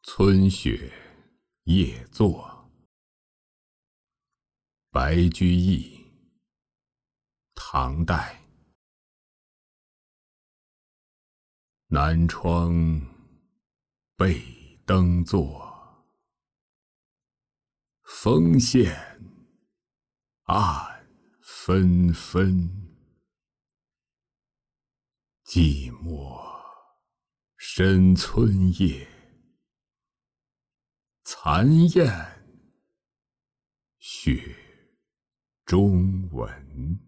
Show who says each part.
Speaker 1: 春雪夜坐，白居易，唐代。南窗被灯坐，风线暗纷纷。寂寞深村夜，残雁雪中闻。